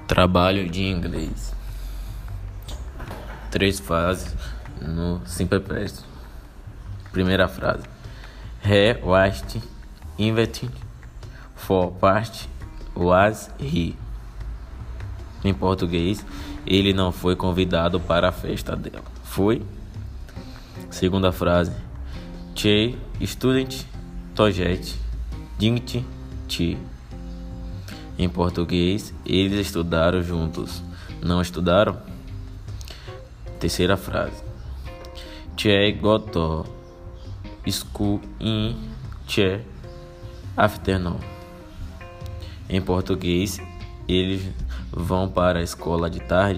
Trabalho de inglês. 3 frases no Simple Present. Primeira frase: He was invited for party was he. Em português, ele não foi convidado para a festa dela. Foi. Segunda frase: Che student tojet dingt chi. Em português, eles estudaram juntos. Não estudaram? Terceira frase: Che goto school in che afternoon. Em português, eles vão para a escola de tarde.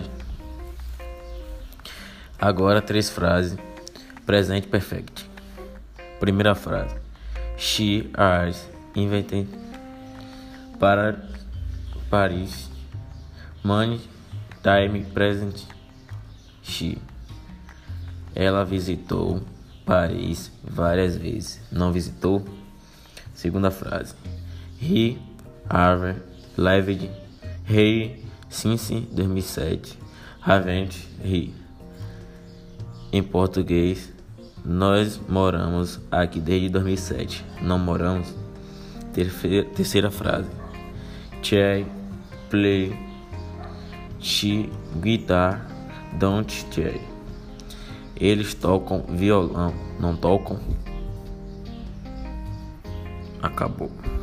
Agora 3 frases. Presente perfect. Primeira frase: She was invited para Paris. Money, time, present. She. Ela visitou Paris várias vezes. Não visitou? Segunda frase: He have lived here since 2007. Haven't he? Em português, nós moramos aqui desde 2007. Não moramos? Terceira frase: Che play she guitar don't che. Eles tocam violão, não tocam? Acabou.